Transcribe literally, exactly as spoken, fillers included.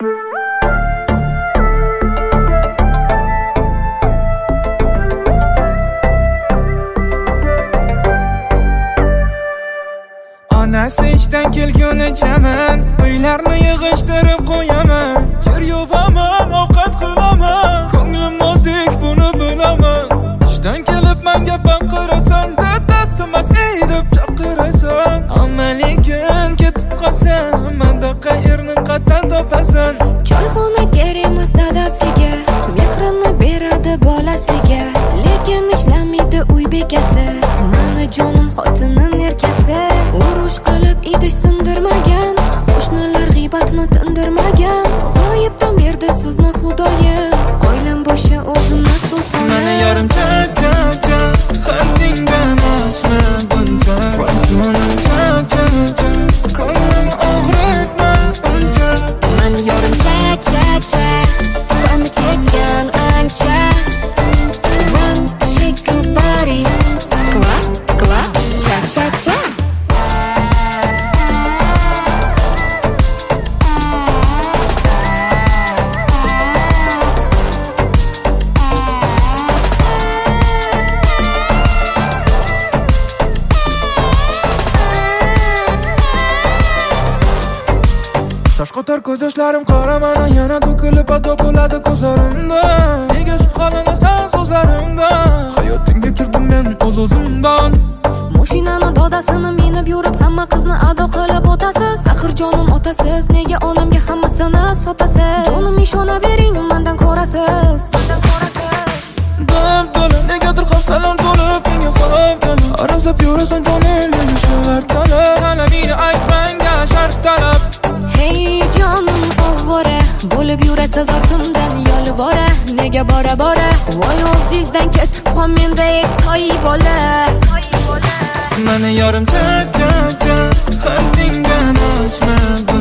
Onasi ishdan kelgunichaman uylarni yig'ishtirib qo'yaman. Kir yuvaman, ovqat qilaman. Ko'nglim nozik, buni bilaman. Ishdan kelib menga baqirasan, dadasimas ey deb chaqirasan. Amaligin ketib qolsam, menda qayerni qatdan topasan? Choyxona kerak emas dadasiga, mehrini beradi bolasiga. Lekin ishlamaydi uy bekasi, mani jonim xotinim erkasi. Urush qilib idish sindirmagan, qo'shnilar g'iybatni tindirmagan. G'oyibdan berdi sizni xudoyim, oilam boshi o'zimni sultonim. Mani yarim cha-cha-cha, haddingdan oshma buncha. Vaqtinim cha-cha-cha, ko'nglim og'ritma uncha. Mani yarim cha-cha-cha, dami ketgan ancha. One shake your body, clap, clap, cha-cha-cha. Shoshqotar ko'z yoshlarim qora, mana yana to'kilib ado bo'ladi ko'zlarimda. Nega shubhalanasan so'zlarimda? Hayotingga kirdim men o'z-o'zimdan. Mashinani dodasini minib yurib hamma qizni ado qilib o'tasiz. Axir jonim otasiz, nega onamga hammasini sotasiz? Jonim ishonavering, mendan ko'rasiz. Dab-dala negadir xavfsalam to'lib menga xavfdan. Arazlab yurasan jonim, meni shart talab. Talabingni ayt menga shart talab. Hey jonim ovvora, bo'lib yurasiz ortimdan yolvora. Nega bora-bora, voy o'zingizdan ketib qol mendek toy bola. Mani yarim cha-cha-cha, haddingdan oshma